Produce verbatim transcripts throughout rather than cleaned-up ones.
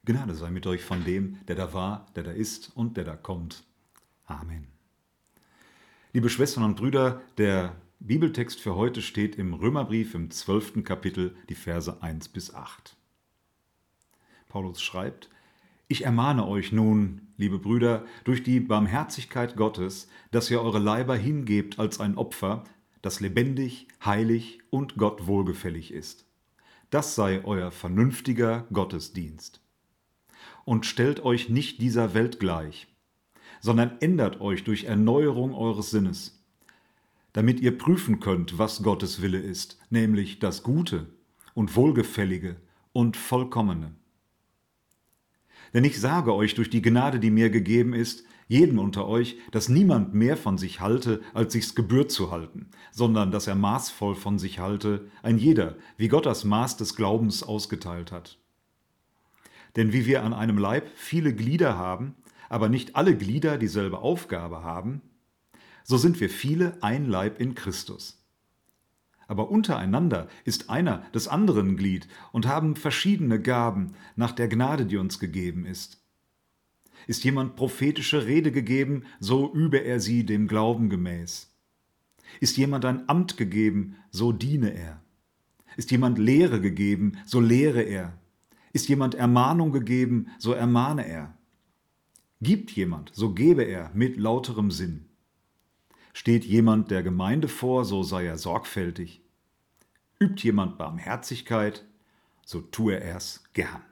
Gnade sei mit euch von dem, der da war, der da ist und der da kommt. Amen. Liebe Schwestern und Brüder, der Bibeltext für heute steht im Römerbrief im zwölften Kapitel, die Verse eins bis acht. Paulus schreibt: Ich ermahne euch nun, liebe Brüder, durch die Barmherzigkeit Gottes, dass ihr eure Leiber hingebt als ein Opfer, das lebendig, heilig und Gott wohlgefällig ist. Das sei euer vernünftiger Gottesdienst. Und stellt euch nicht dieser Welt gleich, sondern ändert euch durch Erneuerung eures Sinnes, damit ihr prüfen könnt, was Gottes Wille ist, nämlich das Gute und Wohlgefällige und Vollkommene. Denn ich sage euch durch die Gnade, die mir gegeben ist, jedem unter euch, dass niemand mehr von sich halte, als sich's gebührt zu halten, sondern dass er maßvoll von sich halte, ein jeder, wie Gott das Maß des Glaubens ausgeteilt hat. Denn wie wir an einem Leib viele Glieder haben, aber nicht alle Glieder dieselbe Aufgabe haben, so sind wir viele ein Leib in Christus. Aber untereinander ist einer des anderen Glied und haben verschiedene Gaben nach der Gnade, die uns gegeben ist. Ist jemand prophetische Rede gegeben, so übe er sie dem Glauben gemäß. Ist jemand ein Amt gegeben, so diene er. Ist jemand Lehre gegeben, so lehre er. Ist jemand Ermahnung gegeben, so ermahne er. Gibt jemand, so gebe er mit lauterem Sinn. Steht jemand der Gemeinde vor, so sei er sorgfältig. Übt jemand Barmherzigkeit, so tue er's gern.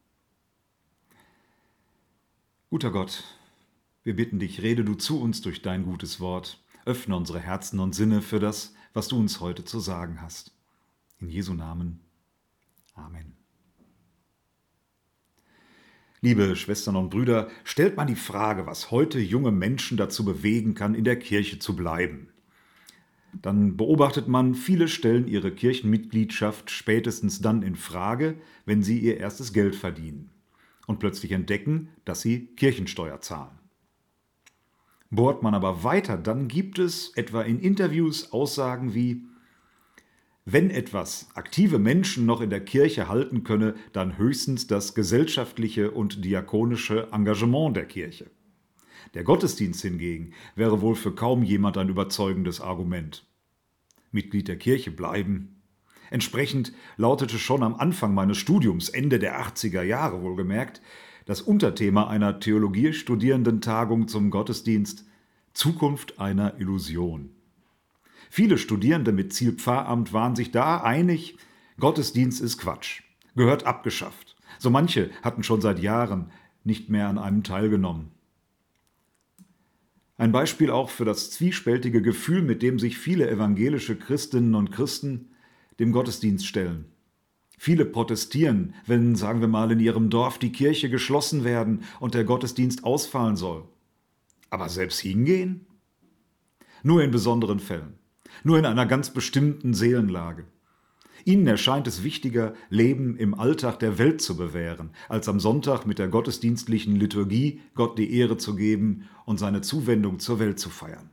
Guter Gott, wir bitten dich, rede du zu uns durch dein gutes Wort, öffne unsere Herzen und Sinne für das, was du uns heute zu sagen hast. In Jesu Namen. Amen. Liebe Schwestern und Brüder, stellt man die Frage, was heute junge Menschen dazu bewegen kann, in der Kirche zu bleiben. Dann beobachtet man, viele stellen ihre Kirchenmitgliedschaft spätestens dann in Frage, wenn sie ihr erstes Geld verdienen und plötzlich entdecken, dass sie Kirchensteuer zahlen. Bohrt man aber weiter, dann gibt es etwa in Interviews Aussagen wie: Wenn etwas aktive Menschen noch in der Kirche halten könne, dann höchstens das gesellschaftliche und diakonische Engagement der Kirche. Der Gottesdienst hingegen wäre wohl für kaum jemand ein überzeugendes Argument. Mitglied der Kirche bleiben. Entsprechend lautete schon am Anfang meines Studiums, Ende der achtziger Jahre wohlgemerkt, das Unterthema einer Theologiestudierendentagung zum Gottesdienst: Zukunft einer Illusion. Viele Studierende mit Ziel Pfarramt waren sich da einig, Gottesdienst ist Quatsch, gehört abgeschafft. So manche hatten schon seit Jahren nicht mehr an einem teilgenommen. Ein Beispiel auch für das zwiespältige Gefühl, mit dem sich viele evangelische Christinnen und Christen dem Gottesdienst stellen. Viele protestieren, wenn, sagen wir mal, in ihrem Dorf die Kirche geschlossen werden und der Gottesdienst ausfallen soll. Aber selbst hingehen? Nur in besonderen Fällen. Nur in einer ganz bestimmten Seelenlage. Ihnen erscheint es wichtiger, Leben im Alltag der Welt zu bewähren, als am Sonntag mit der gottesdienstlichen Liturgie Gott die Ehre zu geben und seine Zuwendung zur Welt zu feiern.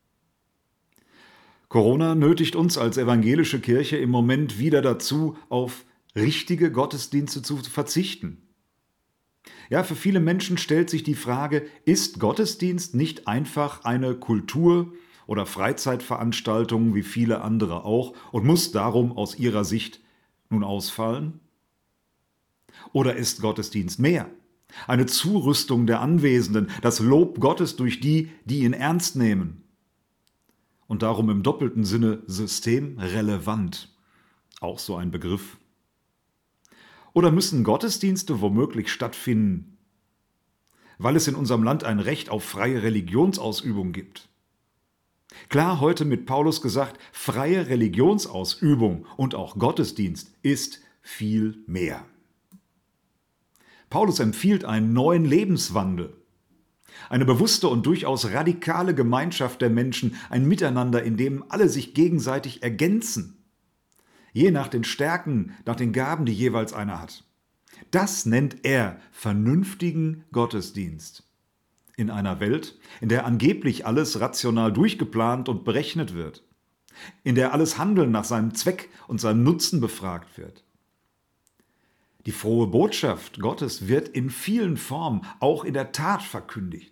Corona nötigt uns als evangelische Kirche im Moment wieder dazu, auf richtige Gottesdienste zu verzichten. Ja, für viele Menschen stellt sich die Frage, ist Gottesdienst nicht einfach eine Kultur- oder Freizeitveranstaltung wie viele andere auch und muss darum aus ihrer Sicht nun ausfallen? Oder ist Gottesdienst mehr? Eine Zurüstung der Anwesenden, das Lob Gottes durch die, die ihn ernst nehmen. Und darum im doppelten Sinne systemrelevant. Auch so ein Begriff. Oder müssen Gottesdienste womöglich stattfinden, weil es in unserem Land ein Recht auf freie Religionsausübung gibt? Klar, heute mit Paulus gesagt, freie Religionsausübung und auch Gottesdienst ist viel mehr. Paulus empfiehlt einen neuen Lebenswandel, eine bewusste und durchaus radikale Gemeinschaft der Menschen, ein Miteinander, in dem alle sich gegenseitig ergänzen, je nach den Stärken, nach den Gaben, die jeweils einer hat. Das nennt er vernünftigen Gottesdienst. In einer Welt, in der angeblich alles rational durchgeplant und berechnet wird, in der alles Handeln nach seinem Zweck und seinem Nutzen befragt wird. Die frohe Botschaft Gottes wird in vielen Formen auch in der Tat verkündigt.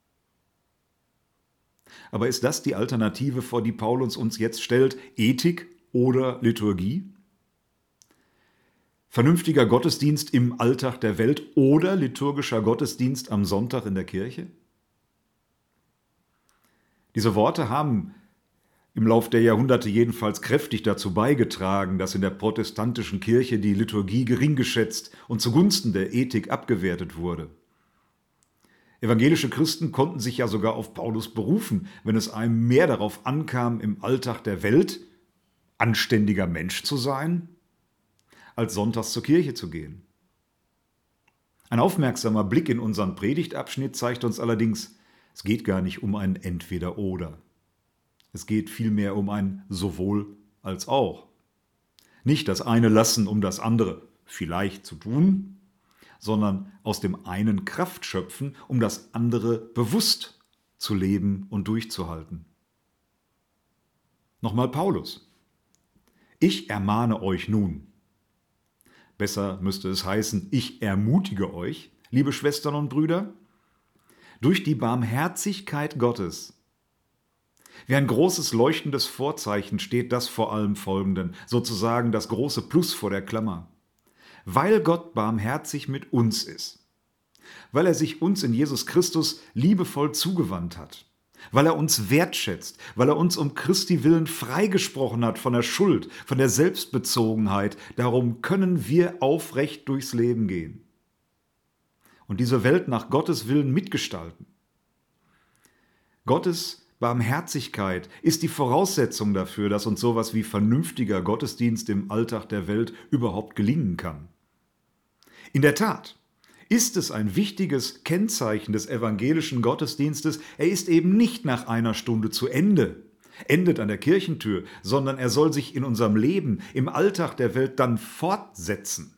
Aber ist das die Alternative, vor die Paulus uns jetzt stellt? Ethik oder Liturgie? Vernünftiger Gottesdienst im Alltag der Welt oder liturgischer Gottesdienst am Sonntag in der Kirche? Diese Worte haben im Lauf der Jahrhunderte jedenfalls kräftig dazu beigetragen, dass in der protestantischen Kirche die Liturgie gering geschätzt und zugunsten der Ethik abgewertet wurde. Evangelische Christen konnten sich ja sogar auf Paulus berufen, wenn es einem mehr darauf ankam, im Alltag der Welt anständiger Mensch zu sein, als sonntags zur Kirche zu gehen. Ein aufmerksamer Blick in unseren Predigtabschnitt zeigt uns allerdings, es geht gar nicht um ein Entweder-Oder. Es geht vielmehr um ein sowohl als auch. Nicht das eine lassen, um das andere vielleicht zu tun, sondern aus dem einen Kraft schöpfen, um das andere bewusst zu leben und durchzuhalten. Nochmal Paulus. Ich ermahne euch nun. Besser müsste es heißen, ich ermutige euch, liebe Schwestern und Brüder, durch die Barmherzigkeit Gottes. Wie ein großes leuchtendes Vorzeichen steht das vor allem Folgenden, sozusagen das große Plus vor der Klammer. Weil Gott barmherzig mit uns ist, weil er sich uns in Jesus Christus liebevoll zugewandt hat, weil er uns wertschätzt, weil er uns um Christi willen freigesprochen hat von der Schuld, von der Selbstbezogenheit, darum können wir aufrecht durchs Leben gehen und diese Welt nach Gottes Willen mitgestalten. Gottes Barmherzigkeit ist die Voraussetzung dafür, dass uns sowas wie vernünftiger Gottesdienst im Alltag der Welt überhaupt gelingen kann. In der Tat ist es ein wichtiges Kennzeichen des evangelischen Gottesdienstes, er ist eben nicht nach einer Stunde zu Ende, endet an der Kirchentür, sondern er soll sich in unserem Leben, im Alltag der Welt dann fortsetzen.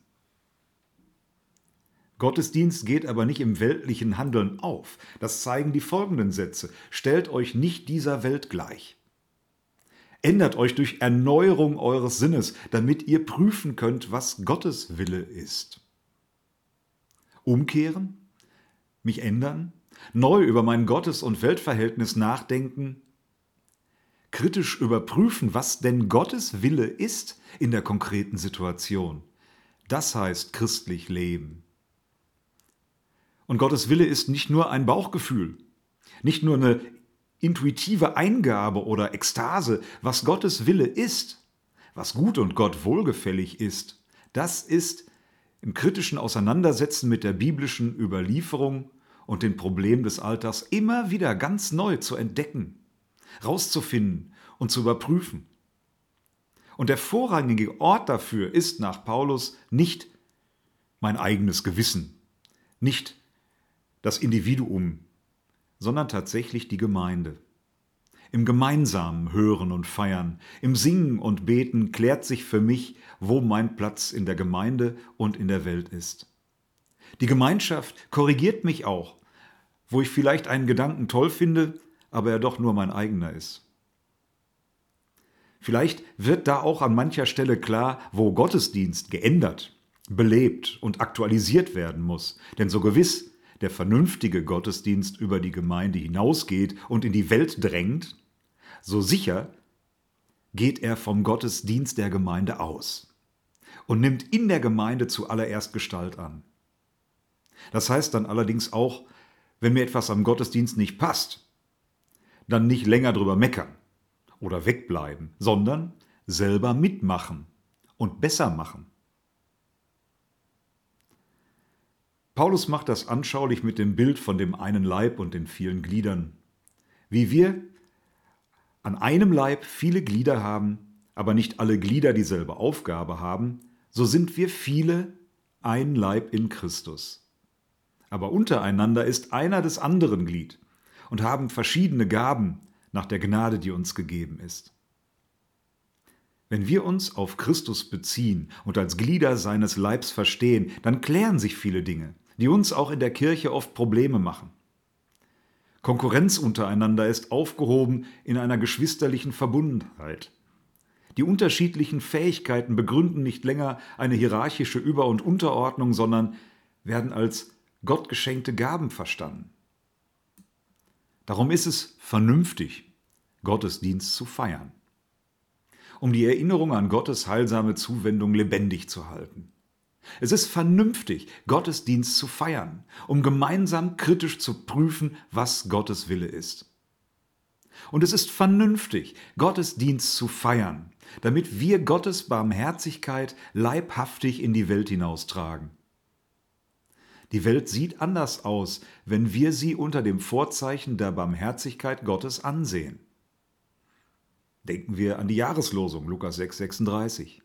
Gottesdienst geht aber nicht im weltlichen Handeln auf. Das zeigen die folgenden Sätze. Stellt euch nicht dieser Welt gleich. Ändert euch durch Erneuerung eures Sinnes, damit ihr prüfen könnt, was Gottes Wille ist. Umkehren, mich ändern, neu über mein Gottes- und Weltverhältnis nachdenken, kritisch überprüfen, was denn Gottes Wille ist in der konkreten Situation. Das heißt christlich leben. Und Gottes Wille ist nicht nur ein Bauchgefühl, nicht nur eine intuitive Eingabe oder Ekstase. Was Gottes Wille ist, was gut und Gott wohlgefällig ist, das ist im kritischen Auseinandersetzen mit der biblischen Überlieferung und den Problemen des Alltags immer wieder ganz neu zu entdecken, rauszufinden und zu überprüfen. Und der vorrangige Ort dafür ist nach Paulus nicht mein eigenes Gewissen, nicht das Individuum, sondern tatsächlich die Gemeinde. Im gemeinsamen Hören und Feiern, im Singen und Beten klärt sich für mich, wo mein Platz in der Gemeinde und in der Welt ist. Die Gemeinschaft korrigiert mich auch, wo ich vielleicht einen Gedanken toll finde, aber er doch nur mein eigener ist. Vielleicht wird da auch an mancher Stelle klar, wo Gottesdienst geändert, belebt und aktualisiert werden muss, denn so gewiss der vernünftige Gottesdienst über die Gemeinde hinausgeht und in die Welt drängt, so sicher geht er vom Gottesdienst der Gemeinde aus und nimmt in der Gemeinde zuallererst Gestalt an. Das heißt dann allerdings auch, wenn mir etwas am Gottesdienst nicht passt, dann nicht länger drüber meckern oder wegbleiben, sondern selber mitmachen und besser machen. Paulus macht das anschaulich mit dem Bild von dem einen Leib und den vielen Gliedern. Wie wir an einem Leib viele Glieder haben, aber nicht alle Glieder dieselbe Aufgabe haben, so sind wir viele ein Leib in Christus. Aber untereinander ist einer des anderen Glied und haben verschiedene Gaben nach der Gnade, die uns gegeben ist. Wenn wir uns auf Christus beziehen und als Glieder seines Leibs verstehen, dann klären sich viele Dinge, die uns auch in der Kirche oft Probleme machen. Konkurrenz untereinander ist aufgehoben in einer geschwisterlichen Verbundenheit. Die unterschiedlichen Fähigkeiten begründen nicht länger eine hierarchische Über- und Unterordnung, sondern werden als gottgeschenkte Gaben verstanden. Darum ist es vernünftig, Gottesdienst zu feiern, um die Erinnerung an Gottes heilsame Zuwendung lebendig zu halten. Es ist vernünftig, Gottesdienst zu feiern, um gemeinsam kritisch zu prüfen, was Gottes Wille ist. Und es ist vernünftig, Gottesdienst zu feiern, damit wir Gottes Barmherzigkeit leibhaftig in die Welt hinaustragen. Die Welt sieht anders aus, wenn wir sie unter dem Vorzeichen der Barmherzigkeit Gottes ansehen. Denken wir an die Jahreslosung, Lukas sechs, sechsunddreißig.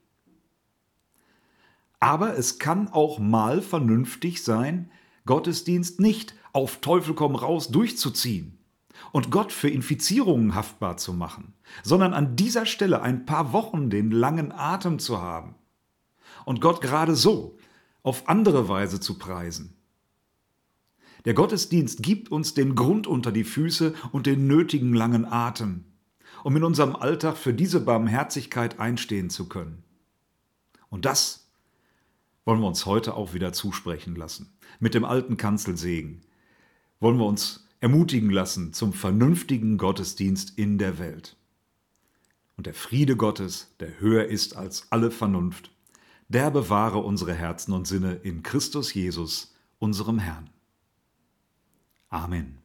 Aber es kann auch mal vernünftig sein, Gottesdienst nicht auf Teufel komm raus durchzuziehen und Gott für Infizierungen haftbar zu machen, sondern an dieser Stelle ein paar Wochen den langen Atem zu haben und Gott gerade so auf andere Weise zu preisen. Der Gottesdienst gibt uns den Grund unter die Füße und den nötigen langen Atem, um in unserem Alltag für diese Barmherzigkeit einstehen zu können. Und das wollen wir uns heute auch wieder zusprechen lassen. Mit dem alten Kanzelsegen wollen wir uns ermutigen lassen zum vernünftigen Gottesdienst in der Welt. Und der Friede Gottes, der höher ist als alle Vernunft, der bewahre unsere Herzen und Sinne in Christus Jesus, unserem Herrn. Amen.